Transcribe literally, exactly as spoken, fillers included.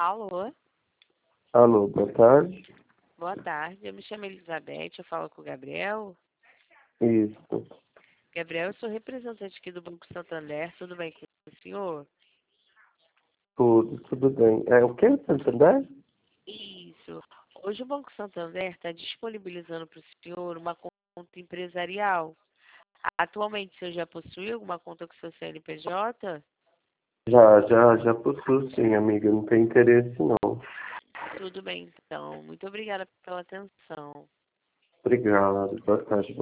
Alô, Alô, boa tarde. boa tarde. Eu me chamo Elizabeth, eu falo com o Gabriel. Isso, Gabriel, eu sou representante aqui do Banco Santander. Tudo bem com o senhor? tudo, tudo bem. É o que, Santander? Isso. Hoje o Banco Santander está disponibilizando para o senhor uma conta empresarial. Atualmente, o senhor já possui alguma conta com seu C N P J? Já, já, já possuo sim, amiga. Não tem interesse, não. Tudo bem, então. Muito obrigada pela atenção. Obrigado, boa tarde.